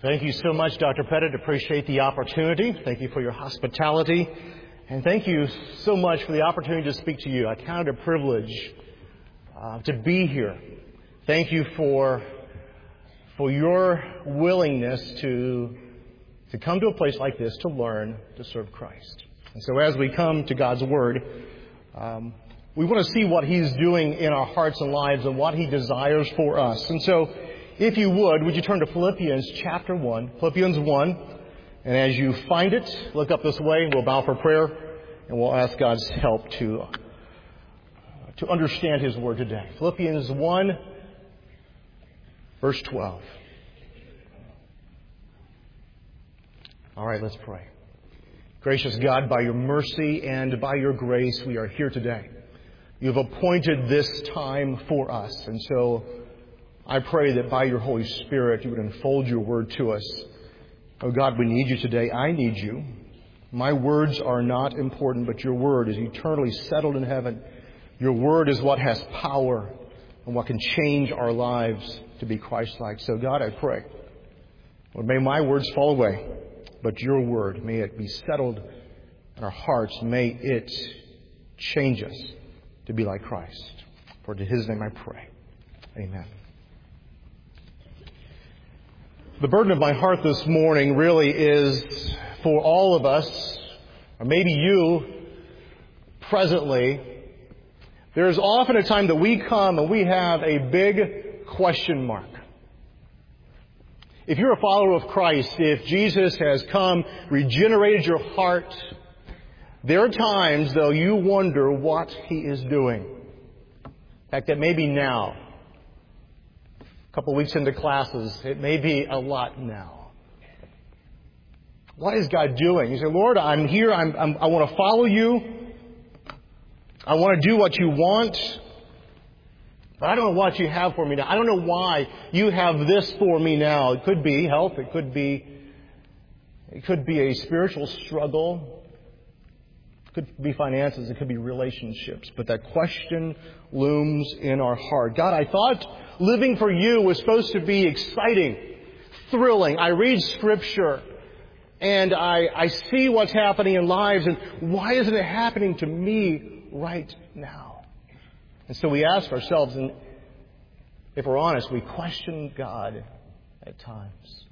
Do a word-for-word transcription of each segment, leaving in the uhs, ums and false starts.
Thank you so much, Doctor Pettit. Appreciate the opportunity. Thank you for your hospitality. And thank you so much for the opportunity to speak to you. I count it a privilege uh, to be here. Thank you for for your willingness to, to come to a place like this to learn to serve Christ. And so as we come to God's Word, um, we want to see what He's doing in our hearts and lives and what He desires for us. And so, if you would, would you turn to Philippians chapter one, Philippians one, and as you find it, look up this way, we'll bow for prayer, and we'll ask God's help to, uh, to understand His Word today. Philippians one, verse twelve. All right, let's pray. Gracious God, by your mercy and by your grace, we are here today. You have appointed this time for us, and so I pray that by your Holy Spirit you would unfold your word to us. Oh God, we need you today. I need you. My words are not important, but your word is eternally settled in heaven. Your word is what has power and what can change our lives to be Christ-like. So God, I pray, Lord, may my words fall away, but your word, may it be settled in our hearts. May it change us to be like Christ. For to His name I pray. Amen. The burden of my heart this morning really is for all of us, or maybe you presently. There's often a time that we come and we have a big question mark. If you're a follower of Christ, if Jesus has come, regenerated your heart, there are times, though, you wonder what He is doing. In fact, that may be now. A couple of weeks into classes, it may be a lot now. What is God doing? You say, Lord, I'm here. I'm, I'm, I want to follow you. I want to do what you want. But I don't know what you have for me now. I don't know why you have this for me now. It could be health. It could be, it could be a spiritual struggle. It could be finances. It could be relationships. But that question looms in our heart. God, I thought living for you was supposed to be exciting, thrilling. I read Scripture and I, I see what's happening in lives, and why isn't it happening to me right now? And so we ask ourselves, and if we're honest, we question God at times.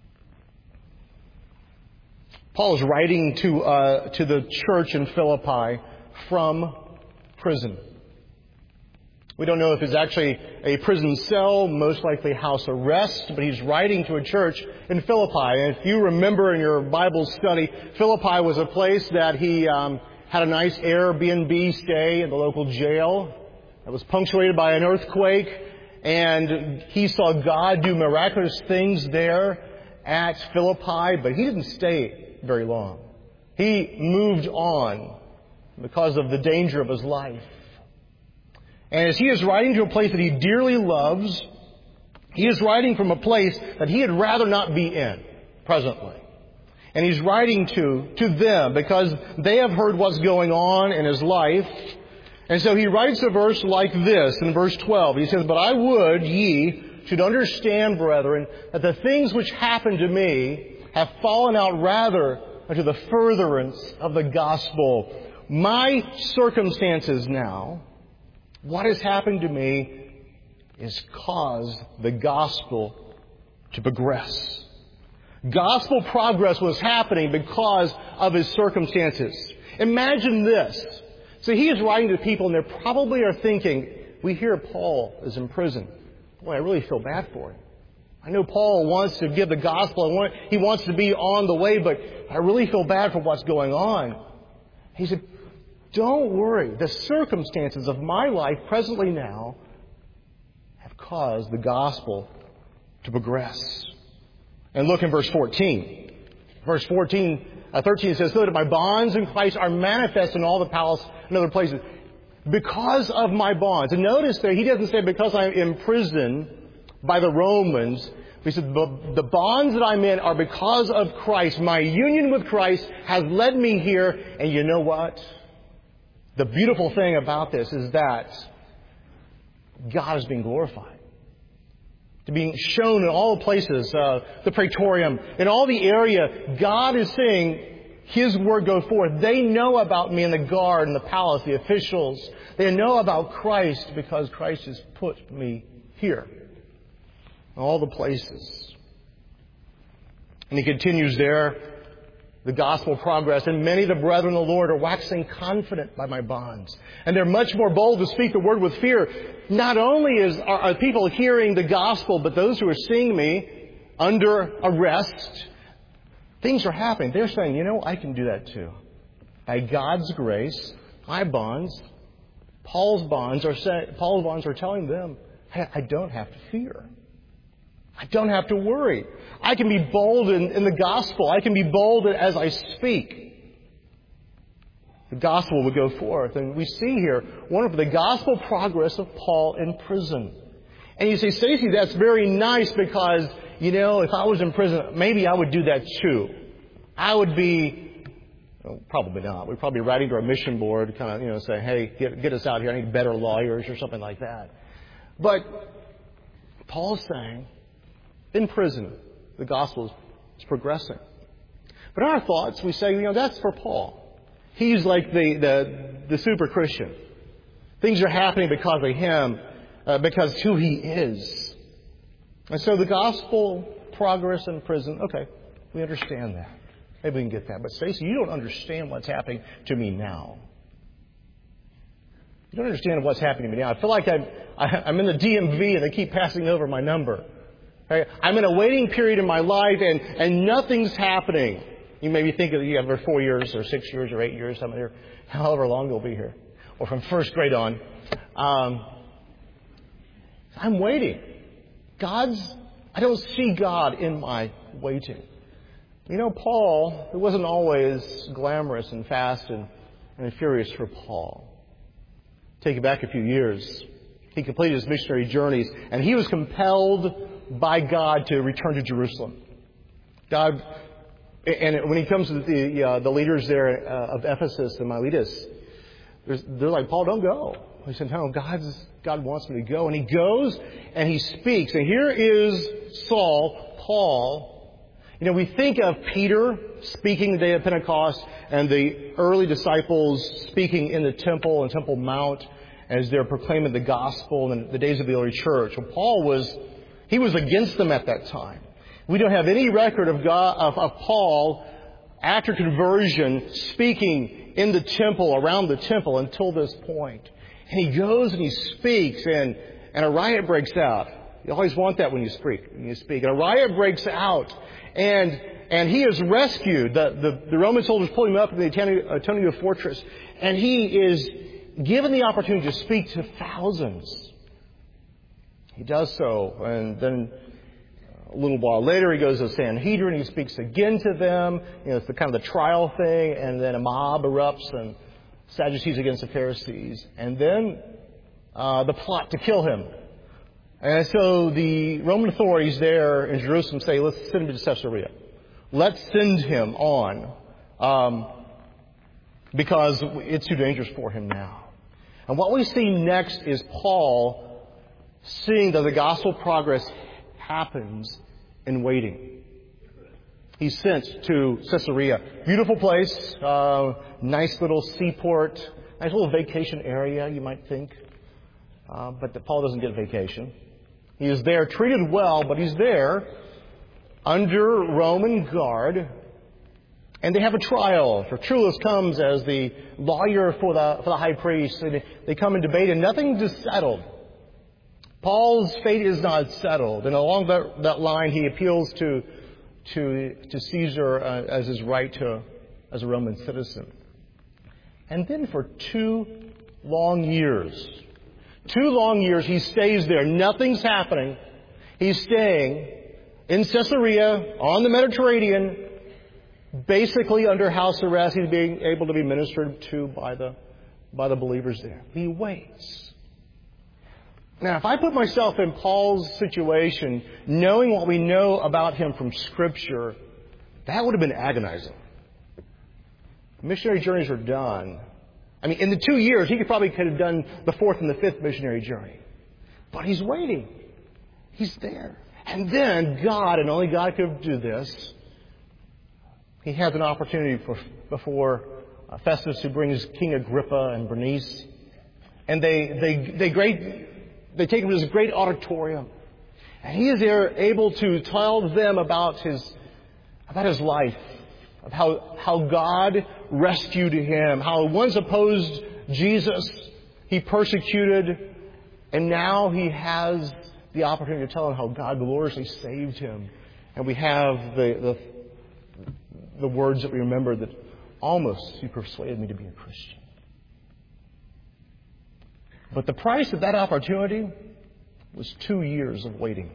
Paul is writing to uh, to the church in Philippi from prison. We don't know if it's actually a prison cell, most likely house arrest, but he's writing to a church in Philippi. And if you remember in your Bible study, Philippi was a place that he um, had a nice Airbnb stay in the local jail. It was punctuated by an earthquake, and he saw God do miraculous things there at Philippi, but he didn't stay very long. He moved on because of the danger of his life. And as he is writing to a place that he dearly loves, he is writing from a place that he had rather not be in presently. And he's writing to, to them because they have heard what's going on in his life. And so he writes a verse like this in verse twelve. He says, "But I would ye should understand, brethren, that the things which happened to me have fallen out rather unto the furtherance of the gospel." My circumstances now, what has happened to me, is caused the gospel to progress. Gospel progress was happening because of his circumstances. Imagine this. So he is writing to people, and they probably are thinking, we hear Paul is in prison. Boy, I really feel bad for him. I know Paul wants to give the gospel. He wants to be on the way, but I really feel bad for what's going on. He said, don't worry. The circumstances of my life presently now have caused the gospel to progress. And look in verse fourteen. Verse fourteen, uh, thirteen says, "So that my bonds in Christ are manifest in all the palace and other places." Because of my bonds. And notice that he doesn't say because I'm imprisoned by the Romans. He said, the bonds that I'm in are because of Christ. My union with Christ has led me here. And you know what? The beautiful thing about this is that God is being glorified. to being shown in all places, uh, the praetorium, in all the area. God is saying His word go forth. They know about me in the guard and the palace, the officials. They know about Christ because Christ has put me here. In all the places. And he continues there. The gospel progress, and many of the brethren of the Lord are waxing confident by my bonds. And they're much more bold to speak the word with fear. Not only is, are, are people hearing the gospel, but those who are seeing me under arrest, things are happening. They're saying, you know, I can do that too. By God's grace, my bonds, Paul's bonds are say, Paul's bonds are telling them, hey, I don't have to fear. I don't have to worry. I can be bold in, in the gospel. I can be bold as I speak. The gospel would go forth. And we see here, wonderful, the gospel progress of Paul in prison. And you say, Stacy, that's very nice because, you know, if I was in prison, maybe I would do that too. I would be, well, probably not. We'd probably be writing to our mission board, kind of, you know, say, hey, get, get us out here. I need better lawyers or something like that. But Paul's saying, in prison, the gospel is progressing. But in our thoughts, we say, you know, that's for Paul. He's like the, the, the super Christian. Things are happening because of him, uh, because who he is. And so the gospel progress in prison, okay, we understand that. Maybe we can get that. But Stacy, you don't understand what's happening to me now. You don't understand what's happening to me now. I feel like I'm, I'm in the D M V and they keep passing over my number. I'm in a waiting period in my life and, and nothing's happening. You maybe think that you have for four years or six years or eight years, some here, however long you'll be here, or from first grade on. Um, I'm waiting. God's, I don't see God in my waiting. You know, Paul, it wasn't always glamorous and fast and, and furious for Paul. Take it back a few years. He completed his missionary journeys and he was compelled by God to return to Jerusalem. God, and when he comes to the uh, the leaders there uh, of Ephesus and Miletus, they're like, Paul, don't go. He said, no, God's, God wants me to go. And he goes and he speaks. And here is Saul, Paul. You know, we think of Peter speaking the day of Pentecost and the early disciples speaking in the temple and Temple Mount as they're proclaiming the gospel in the days of the early church. Well, Paul was He was against them at that time. We don't have any record of, God, of, of Paul after conversion speaking in the temple, around the temple until this point. And he goes and he speaks and, and a riot breaks out. You always want that when you speak. When you speak. And a riot breaks out and and he is rescued. The, the, the Roman soldiers pull him up in the Antonia fortress and he is given the opportunity to speak to thousands. He does so, and then a little while later he goes to Sanhedrin, he speaks again to them. You know, it's the kind of the trial thing, and then a mob erupts, and Sadducees against the Pharisees. And then uh, the plot to kill him. And so the Roman authorities there in Jerusalem say, let's send him to Caesarea. Let's send him on, um, because it's too dangerous for him now. And what we see next is Paul seeing that the gospel progress happens in waiting. He's sent to Caesarea. Beautiful place, uh, nice little seaport, nice little vacation area, you might think. Uh, but Paul doesn't get vacation. He is there treated well, but he's there under Roman guard. And they have a trial. Tertullus comes as the lawyer for the, for the high priest. They, they come and debate, and nothing is settled. Paul's fate is not settled, and along that, that line, he appeals to to, to Caesar uh, as his right to as a Roman citizen. And then for two long years, two long years, he stays there. Nothing's happening. He's staying in Caesarea on the Mediterranean, basically under house arrest. He's being able to be ministered to by the by the believers there. He waits. Now, if I put myself in Paul's situation, knowing what we know about him from Scripture, that would have been agonizing. Missionary journeys are done. I mean, in the two years, he could probably could have done the fourth and the fifth missionary journey. But he's waiting. He's there. And then God, and only God could do this, he has an opportunity for, before uh, Festus, who brings King Agrippa and Bernice. And they, they, they, great, they take him to this great auditorium. And he is there able to tell them about his, about his life, of how, how God rescued him, how once opposed Jesus, he persecuted, and now he has the opportunity to tell him how God gloriously saved him. And we have the, the, the words that we remember that almost he persuaded me to be a Christian. But the price of that opportunity was two years of waiting.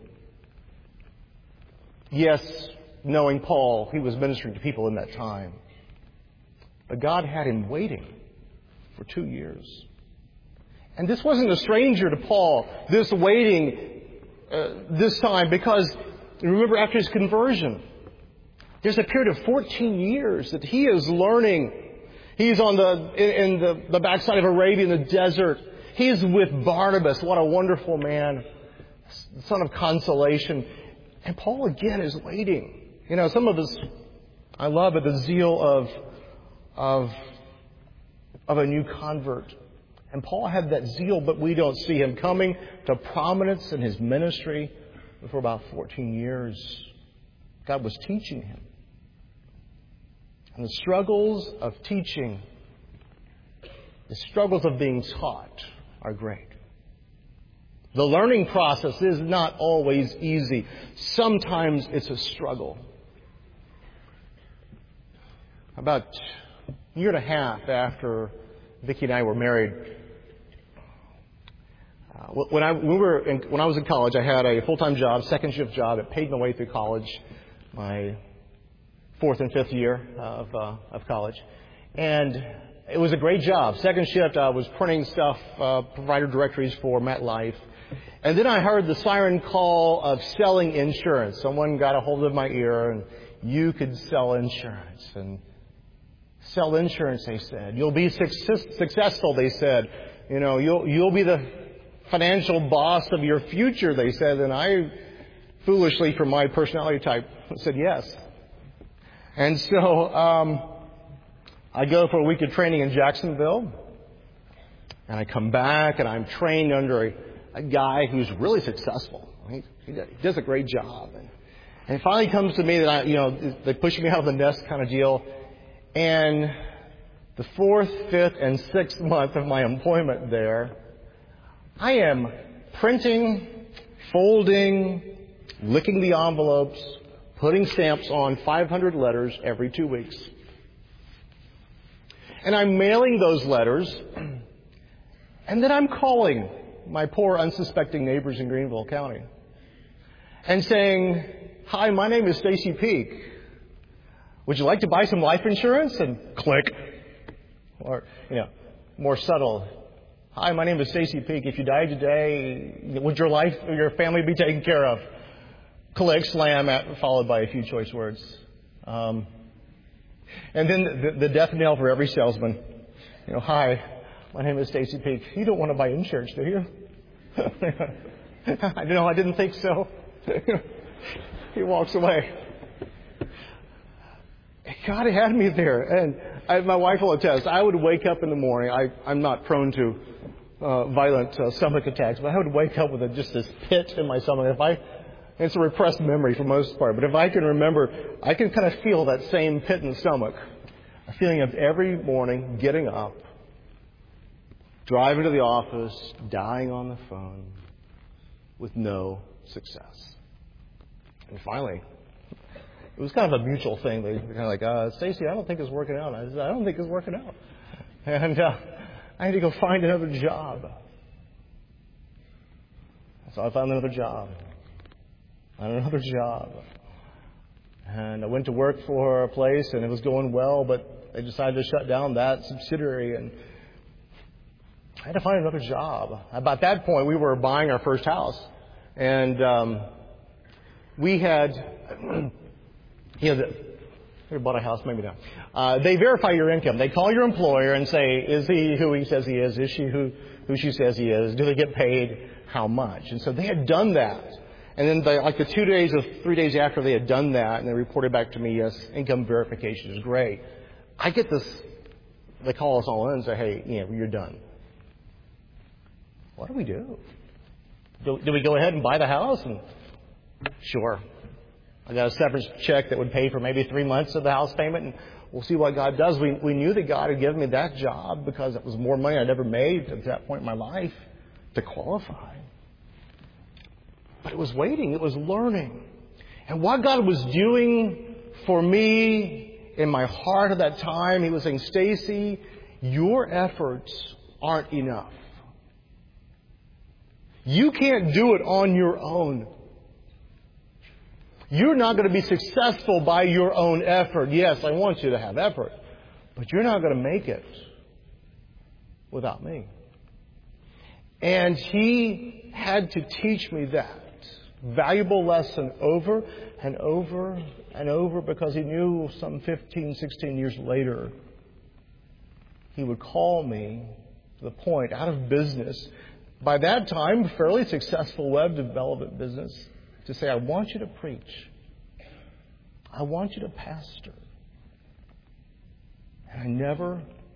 Yes, knowing Paul, he was ministering to people in that time. But God had him waiting for two years. And this wasn't a stranger to Paul, this waiting uh, this time, because remember, after his conversion, there's a period of fourteen years that he is learning. He's on the in, in the, the backside of Arabia in the desert. He's with Barnabas. What a wonderful man, son of consolation. And Paul again is waiting. You know, some of us, I love it, the zeal of of of a new convert. And Paul had that zeal, but we don't see him coming to prominence in his ministry for about fourteen years. God was teaching him. And the struggles of teaching, the struggles of being taught are great. The learning process is not always easy. Sometimes it's a struggle. About a year and a half after Vicki and I were married, uh, when I when we were in, when I was in college, I had a full-time job, second shift job. It paid my way through college, my fourth and fifth year of uh, of college, and it was a great job. Second shift, I was printing stuff, uh, provider directories for MetLife. And then I heard the siren call of selling insurance. Someone got a hold of my ear, and you could sell insurance. And sell insurance, they said. You'll be success, successful, they said. You know, you'll you'll be the financial boss of your future, they said. And I, foolishly, for my personality type, said yes. And so um, I go for a week of training in Jacksonville, and I come back, and I'm trained under a, a guy who's really successful. He, he does a great job. And, and it finally comes to me that I, you know, they push me out of the nest kind of deal. And the fourth, fifth, and sixth month of my employment there, I am printing, folding, licking the envelopes, putting stamps on five hundred letters every two weeks. And I'm mailing those letters, and then I'm calling my poor unsuspecting neighbors in Greenville County and saying, "Hi, my name is Stacy Peak. Would you like to buy some life insurance?" And click. Or, you know, more subtle. "Hi, my name is Stacy Peak. If you died today, would your life or your family be taken care of?" Click, slam, at, followed by a few choice words. Um, and then the, the death knell for every salesman. You know, "Hi, my name is Stacy Peak. You don't want to buy insurance, do you?" I know, I didn't think so. He walks away. God had me there. And I, my wife will attest, I would wake up in the morning. I, I'm not prone to uh, violent uh, stomach attacks, but I would wake up with a, just this pit in my stomach. If I, it's a repressed memory for the most part, but if I can remember, I can kind of feel that same pit in the stomach. A feeling of every morning getting up, driving to the office, dying on the phone with no success. And finally, it was kind of a mutual thing. They were kind of like, uh, "Stacy, I don't think it's working out." I said, "I don't think it's working out." And uh, I had to go find another job. So I found another job. And another job. And I went to work for a place, and it was going well, but they decided to shut down that subsidiary, and I had to find another job. About that point, we were buying our first house. And um, we had... You know, we bought a house, maybe not. Uh, they verify your income. They call your employer and say, is he who he says he is? Is she who, who she says he is? Do they get paid how much? And so they had done that. And then they, like the two days or three days after they had done that, and they reported back to me, yes, income verification is great. I get this, they call us all in and say, hey, you know, you're done. What do we do? Do, do we go ahead and buy the house? And sure. I got a severance check that would pay for maybe three months of the house payment, and we'll see what God does. We, we knew that God had given me that job because it was more money I'd ever made at that point in my life to qualify. But it was waiting. It was learning. And what God was doing for me in my heart at that time, He was saying, Stacy, your efforts aren't enough. You can't do it on your own. You're not going to be successful by your own effort. Yes, I want you to have effort, but you're not going to make it without me. And He had to teach me that valuable lesson over and over and over, because He knew some fifteen, sixteen years later, He would call me to the point, out of business, by that time, fairly successful web development business, to say, I want you to preach. I want you to pastor. And I never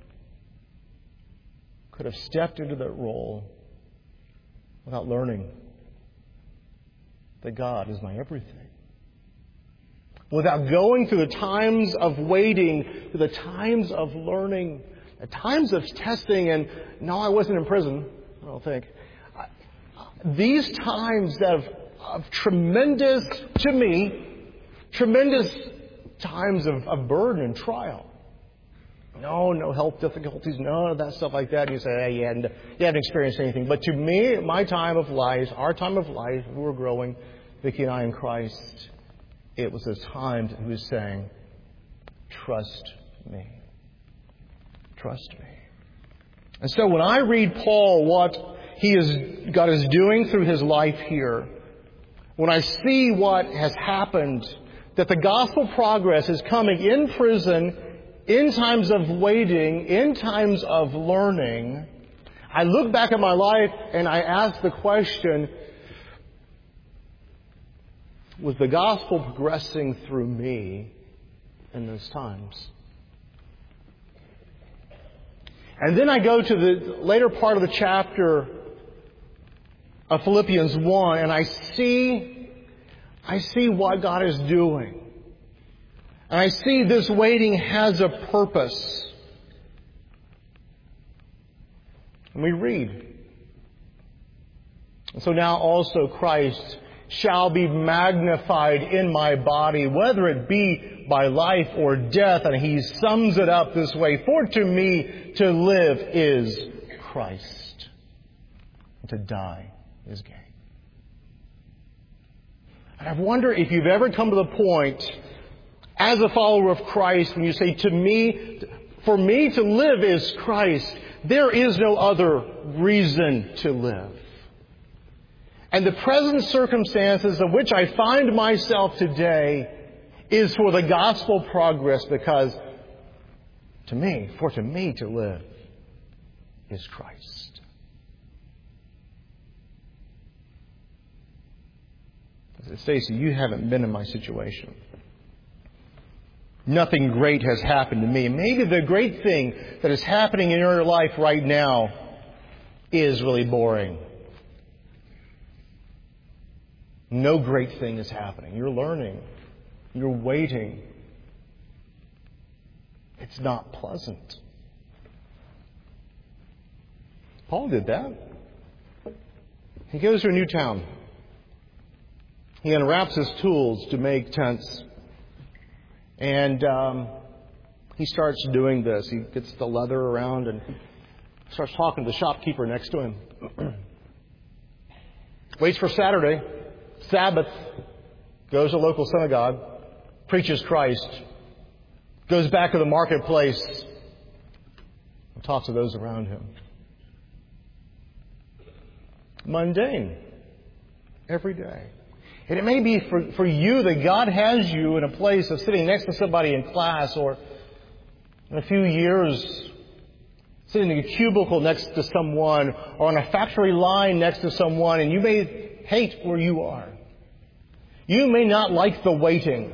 could have stepped into that role without learning that God is my everything. Without going through the times of waiting, through the times of learning, the times of testing, and no, I wasn't in prison, I don't think. These times of, of tremendous, to me, tremendous times of, of burden and trial. No, no health difficulties, none of that stuff like that. You say, hey, you haven't, you haven't experienced anything. But to me, my time of life, our time of life, we were growing, Vicki and I in Christ, it was a time that He was saying, trust me. Trust me. And so when I read Paul, what he is, God is doing through his life here, when I see what has happened, that the gospel progress is coming in prison, in times of waiting, in times of learning, I look back at my life and I ask the question, was the gospel progressing through me in those times? And then I go to the later part of the chapter of Philippians one, and I see, I see what God is doing. And I see this waiting has a purpose. And we read. And so now also Christ shall be magnified in my body, whether it be by life or death. And he sums it up this way: for to me to live is Christ, and to die is gain. And I wonder if you've ever come to the point as a follower of Christ when you say, to me, for me to live is Christ. There is no other reason to live. And the present circumstances of which I find myself today is for the gospel progress, because to me, for to me to live is Christ. Stacy, you haven't been in my situation. Nothing great has happened to me. Maybe the great thing that is happening in your life right now is really boring. No great thing is happening. You're learning. You're waiting. It's not pleasant. Paul did that. He goes to a new town. He unwraps his tools to make tents. And um, he starts doing this. He gets the leather around and starts talking to the shopkeeper next to him. Waits for Saturday, Sabbath, goes to a local synagogue, preaches Christ, goes back to the marketplace, and talks to those around him. Mundane. Every day. And it may be for, for you that God has you in a place of sitting next to somebody in class, or in a few years sitting in a cubicle next to someone, or on a factory line next to someone, and you may hate where you are. You may not like the waiting,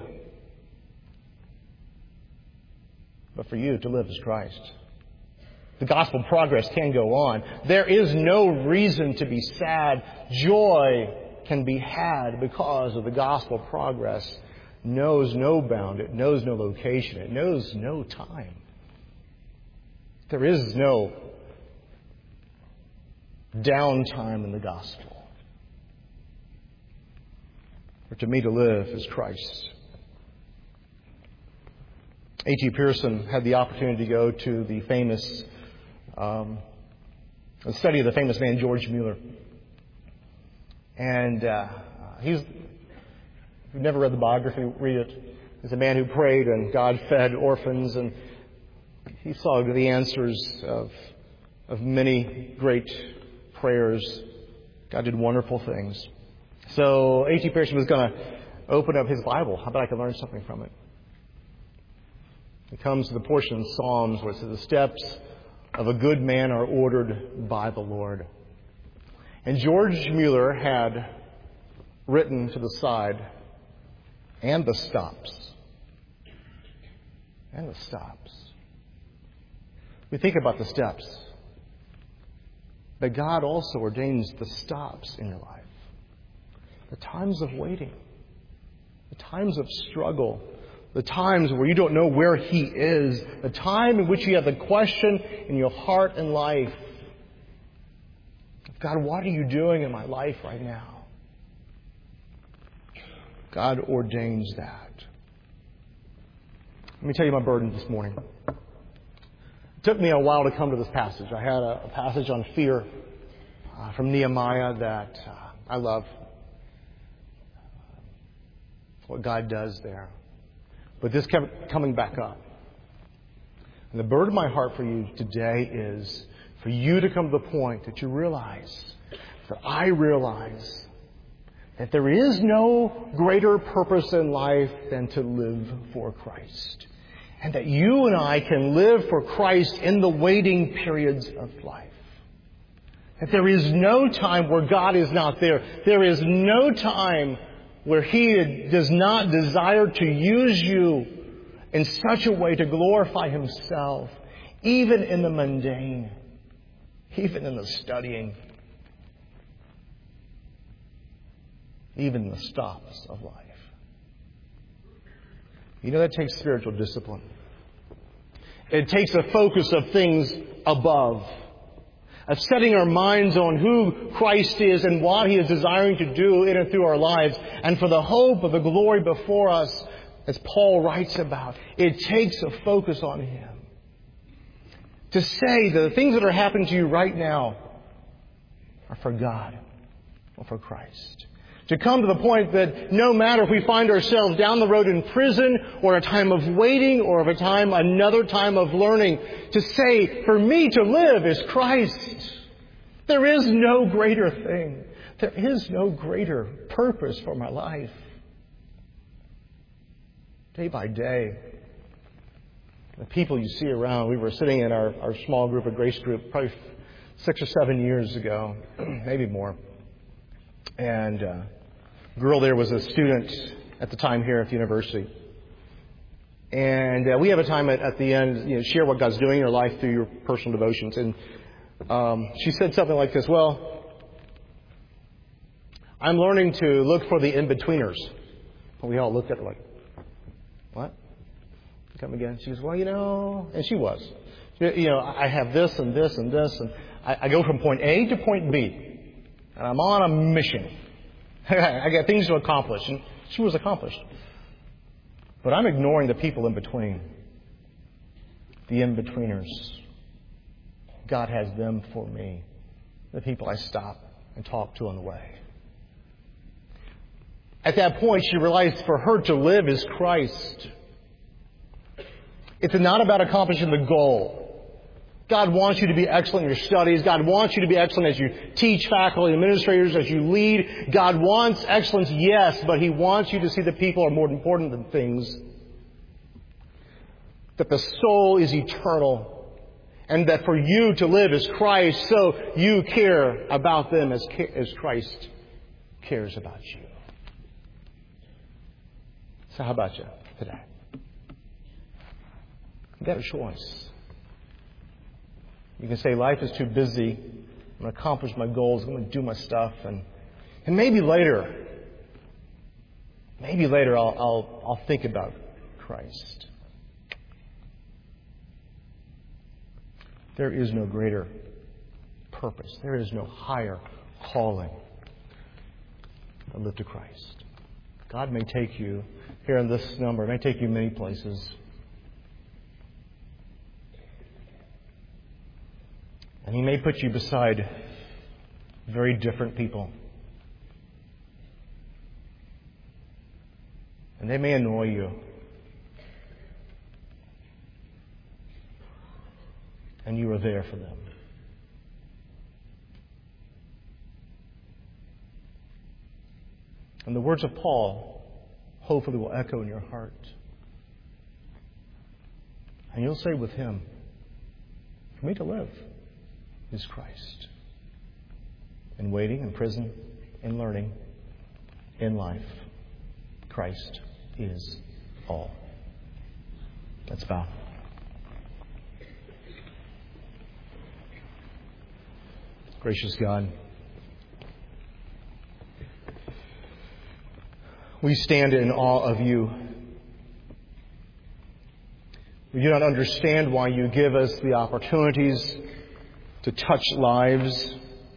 but for you to live is Christ. The gospel progress can go on. There is no reason to be sad. Joy can be had because of the gospel progress. Knows no bound. It knows no location. It knows no time. There is no downtime in the gospel. For to me to live is Christ. A T Pearson had the opportunity to go to the famous um, the study of the famous man George Mueller. And uh, he's, if you've never read the biography, read it. He's a man who prayed and God fed orphans, and he saw the answers of, of many great prayers. God did wonderful things. So A T Pearson was going to open up his Bible. How about I can learn something from it? He comes to the portion in Psalms where it says, the steps of a good man are ordered by the Lord. And George Mueller had written to the side, and the stops. And the stops. We think about the steps. But God also ordains the stops in your life. The times of waiting. The times of struggle. The times where you don't know where He is. The time in which you have the question in your heart and life. God, what are you doing in my life right now? God ordains that. Let me tell you my burden this morning. It took me a while to come to this passage. I had a, a passage on fear uh, from Nehemiah that uh, I love. What God does there. But this kept coming back up. And the burden of my heart for you today is for you to come to the point that you realize, that I realize, that there is no greater purpose in life than to live for Christ. And that you and I can live for Christ in the waiting periods of life. That there is no time where God is not there. There is no time where He does not desire to use you in such a way to glorify Himself, even in the mundane, even in the studying, even the stops of life. You know, that takes spiritual discipline. It takes a focus of things above, of setting our minds on who Christ is and what He is desiring to do in and through our lives, and for the hope of the glory before us, as Paul writes about. It takes a focus on Him. To say that the things that are happening to you right now are for God or for Christ. To come to the point that no matter if we find ourselves down the road in prison or a time of waiting or of a time, another time of learning, to say, for me to live is Christ. There is no greater thing. There is no greater purpose for my life. Day by day, the people you see around, we were sitting in our, our small group, a grace group, probably six or seven years ago, maybe more. And uh, a girl there was a student at the time here at the university. And uh, we have a time at, at the end, you know, share what God's doing in your life through your personal devotions. And um, she said something like this, well, I'm learning to look for the in-betweeners. And we all looked at her like, what? Come again? She goes, well, you know, and she was. You know, I have this and this and this, and I, I go from point A to point B. And I'm on a mission. I got things to accomplish. And she was accomplished. But I'm ignoring the people in between. The in-betweeners. God has them for me. The people I stop and talk to on the way. At that point, she realized for her to live is Christ. It's not about accomplishing the goal. God wants you to be excellent in your studies. God wants you to be excellent as you teach faculty, administrators, as you lead. God wants excellence, yes, but He wants you to see that people are more important than things. That the soul is eternal. And that for you to live is Christ, so you care about them as, as Christ cares about you. So how about you today? You've got a choice. You can say, life is too busy. I'm going to accomplish my goals. I'm going to do my stuff. And, and maybe later, maybe later I'll, I'll, I'll think about Christ. There is no greater purpose. There is no higher calling than live to Christ. God may take you here in this number. It may take you many places. And He may put you beside very different people. And they may annoy you. And you are there for them. And the words of Paul hopefully will echo in your heart. And you'll say with him, for me to live is Christ. In waiting, in prison, in learning, in life, Christ is all. Let's bow. Gracious God, we stand in awe of you. We do not understand why you give us the opportunities to touch lives.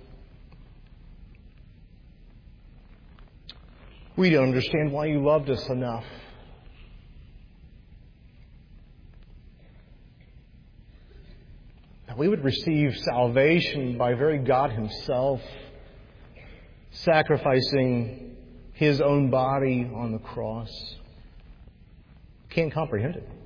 We don't understand why you loved us enough that we would receive salvation by very God Himself, sacrificing His own body on the cross. Can't comprehend it.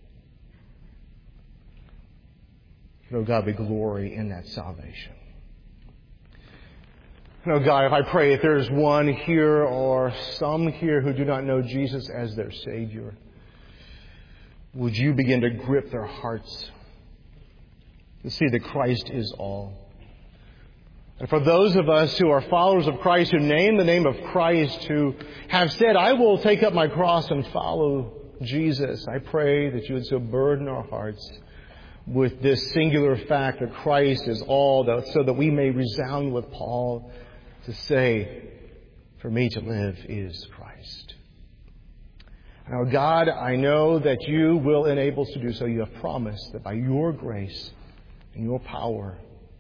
But, oh God, we glory in that salvation. And, oh God, if I pray if there's one here or some here who do not know Jesus as their Savior, would you begin to grip their hearts to see that Christ is all. And for those of us who are followers of Christ, who name the name of Christ, who have said, I will take up my cross and follow Jesus, I pray that you would so burden our hearts with this singular fact that Christ is all, so that we may resound with Paul to say, for me to live is Christ. Now, God, I know that you will enable us to do so. You have promised that by your grace and your power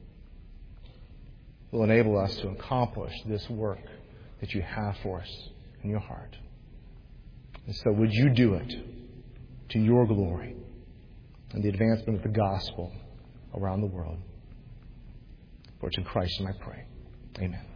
will enable us to accomplish this work that you have for us in your heart. And so would you do it to your glory and the advancement of the gospel around the world. For it's in Christ's name I pray. Amen.